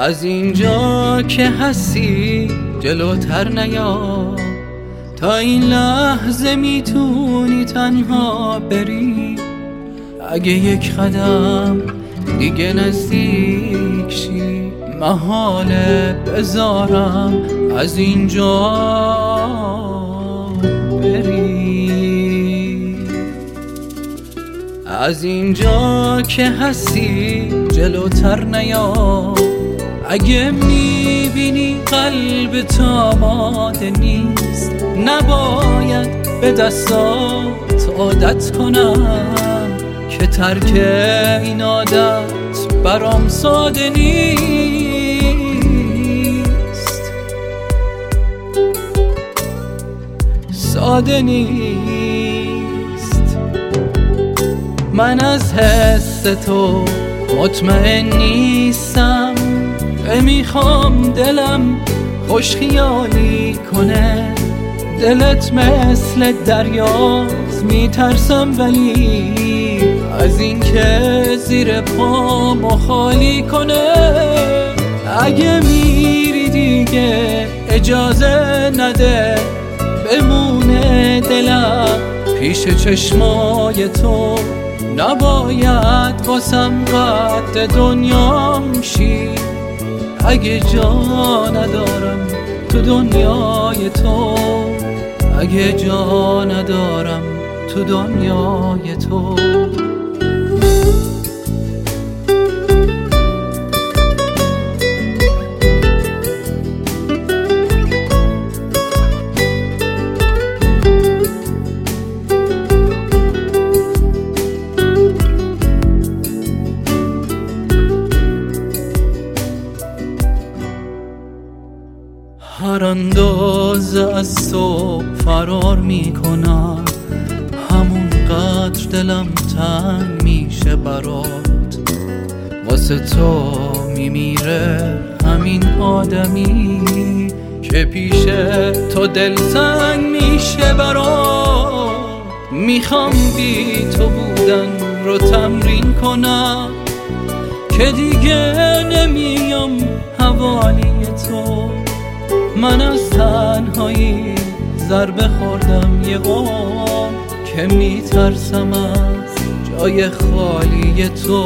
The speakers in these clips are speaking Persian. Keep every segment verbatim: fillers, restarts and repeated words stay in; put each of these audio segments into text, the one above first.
از اینجا که هستی جلوتر نیا، تا این لحظه میتونی تنها بری. اگه یک قدم دیگه نزدیک شی، محاله بذارم از اینجا بری. از اینجا که هستی جلوتر نیا، اگه میبینی قلب تو آماده نیست، نباید به دستات عادت کنم که ترک این عادت برام ساده نیست. ساده نیست. من از حس تو مطمئن نیستم، میخوام دلم خوش خیالی کنه. دلت مثل دریاست، میترسم ولی از این که زیر پامو خالی کنه. اگه میری دیگه اجازه نده بمونه دلم پیش چشمای تو. نباید واسم قد دنیام شی، اگه جا ندارم تو دنیای تو. اگه جا ندارم تو دنیای تو. هر اندازه از تو فرار میکنم، همون قدر دلم تنگ میشه برات. واسه تو میمیره همین آدمی که پیش تو دل سنگ میشه برات. میخوام بی تو بودن رو تمرین کنم که دیگه نمیام حوالی تو. من از تنهایی ضربه خوردم یه قوم که میترسم از جای خالی تو.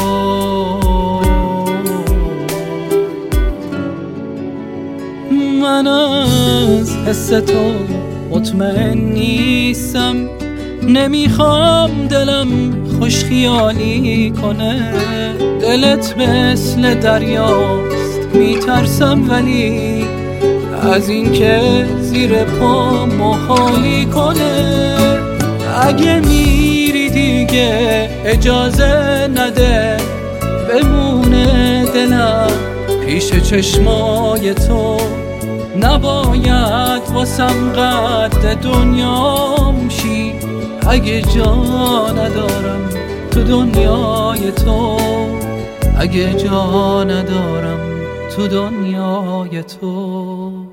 من از حس تو مطمئن نیستم، نمیخوام دلم خوش خیالی کنه. دلت مثل دریاست، میترسم ولی از این که زیر پامو خالی کنه. اگه میری دیگه اجازه نده بمونه دلم پیش چشمای تو. نباید واسم قد دنیام شی، اگه جا ندارم تو دنیای تو. اگه جا ندارم تو دنیای تو.